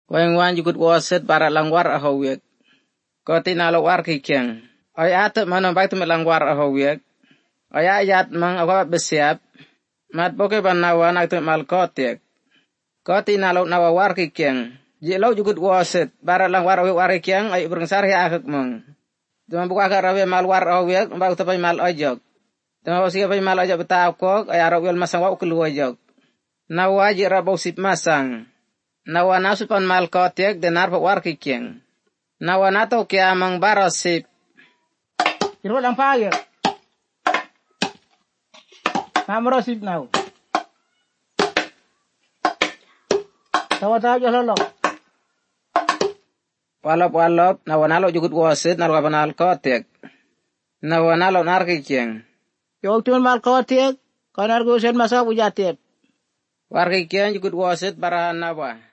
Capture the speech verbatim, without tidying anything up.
Wang wan jukut wasit para langwar ahowiek. Ko tinalo war kikyang. Ay ato manong bakit malangwar ahowiek. Ay ayat mang ako besiap. Mat boke banawa nagto malkotiek. Ko tinalo nawawar kikyang. Jilaw jukut wasit para langwar ahowiek war kikyang ay berngsar hi akak mang. Duma buka ka rawe malwar ahowiek mbak utapay mal ojok. Duma bosiya pay mal ojok betaw kok ay araw wel masang wa ukuluwajok. Nawa jira bosip masang. Nawa nasupan malkotiek denar pa war kikyang. Nawa nato kya mang barosip. Iro lang pagir. Namrosip now. Tawa tayo lolo. Walop walop nawa nalo jukut wasit nalo pa malkotiek. Nawa nalo nar kikyang. Yo tun malkotiek kanar gusen masa bujatiek. War kikyang jukut wasit para nawa.